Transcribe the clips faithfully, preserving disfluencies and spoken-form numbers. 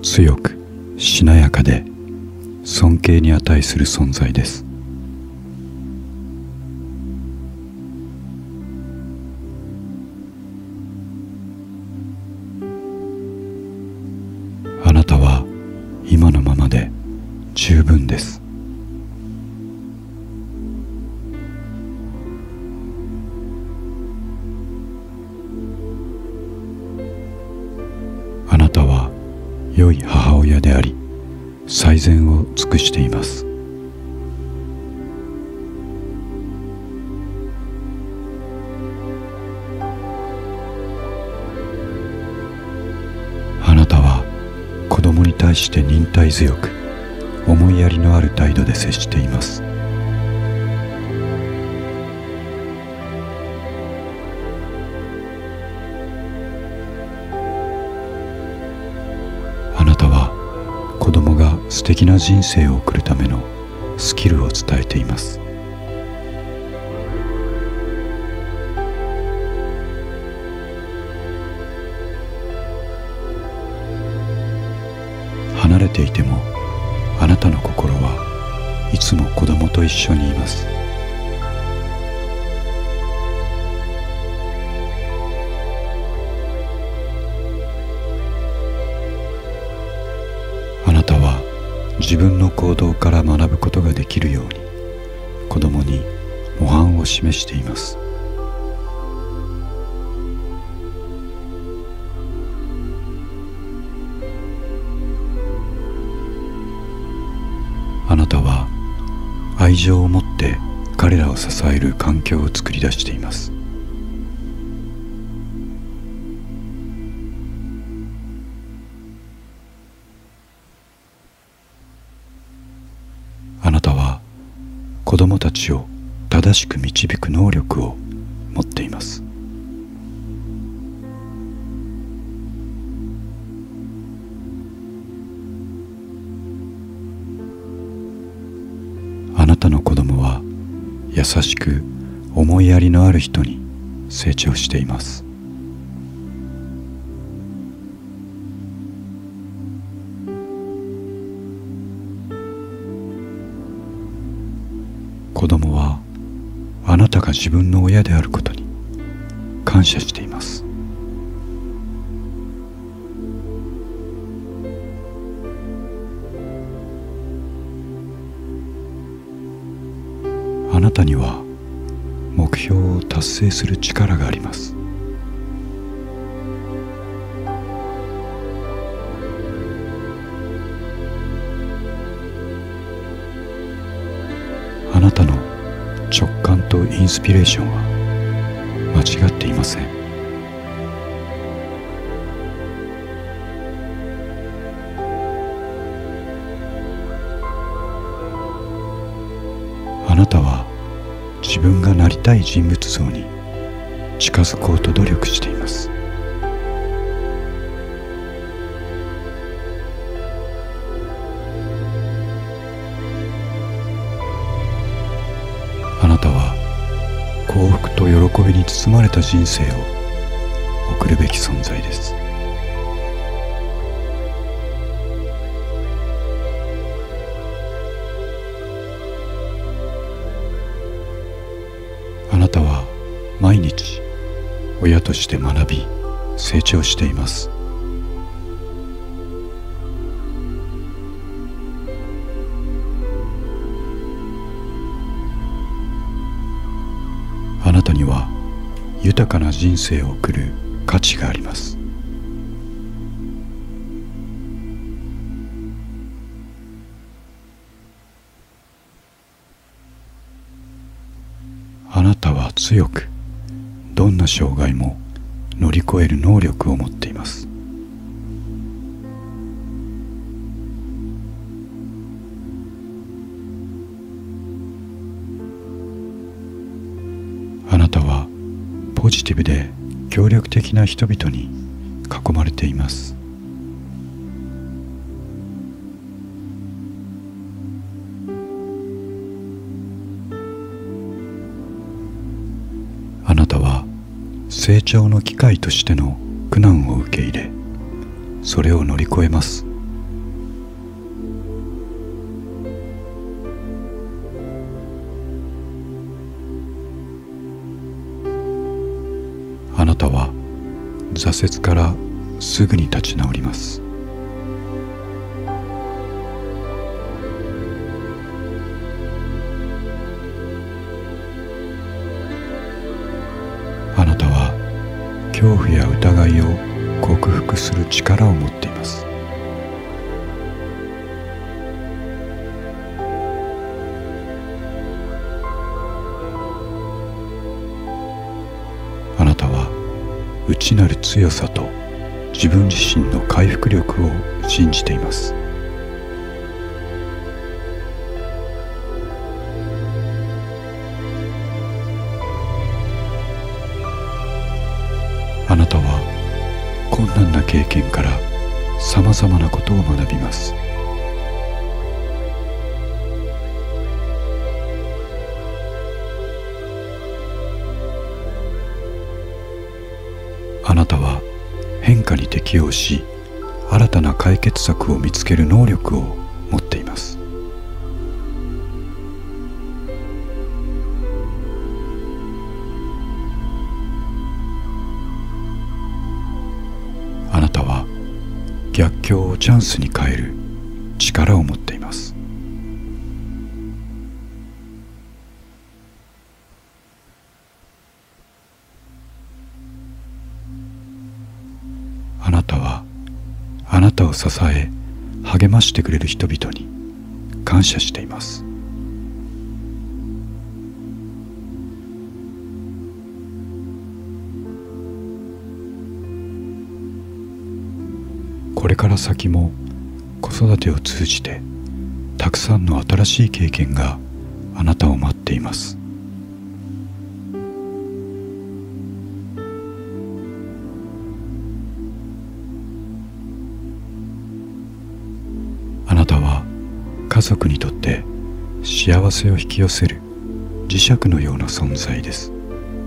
強くしなやかで尊敬に値する存在です。あなたは今のままで十分です。あなたは良い母親であり、最善を尽くしています。あなたは子供に対して忍耐強く、思いやりのある態度で接しています。あなたは子供が素敵な人生を送るためのスキルを伝えています。離れていてもあなたの心はいつも子供と一緒にいます。あなたは自分の行動から学ぶことができるように子供に模範を示しています。あなたは愛情を持って彼らを支える環境を作り出しています。あなたは子供たちを正しく導く能力を持っています。あなたの子供は優しく思いやりのある人に成長しています。子供はあなたが自分の親であることに感謝しています。あなたには目標を達成する力があります。あなたの直感とインスピレーションは間違っていません。あなたは自分がなりたい人物像に近づこうと努力しています。あなたは幸福と喜びに包まれた人生を送るべき存在です。あなたは毎日親として学び成長しています。あなたには豊かな人生を送る価値があります。あなたは強くどんな障害も乗り越える能力を持っています。あなたはポジティブで協力的な人々に囲まれています。あなたは成長の機会としての苦難を受け入れ、それを乗り越えます。 挫折からすぐに立ち直ります。あなたは恐怖や疑いを克服する力を持っています。あなたは内なる強さと自分自身の回復力を信じています。あなたは困難な経験からさまざまなことを学びます。あなたは変化に適応し、新たな解決策を見つける能力を持っています。あなたは逆境をチャンスに変える力を持っています。あなたはあなたを支え励ましてくれる人々に感謝しています。これから先も子育てを通じてたくさんの新しい経験があなたを待っています。あなたは家族にとって幸せを引き寄せる磁石のような存在です。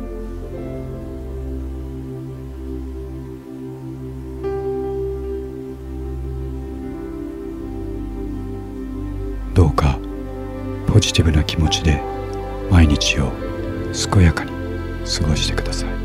どうかポジティブな気持ちで毎日を健やかに過ごしてください。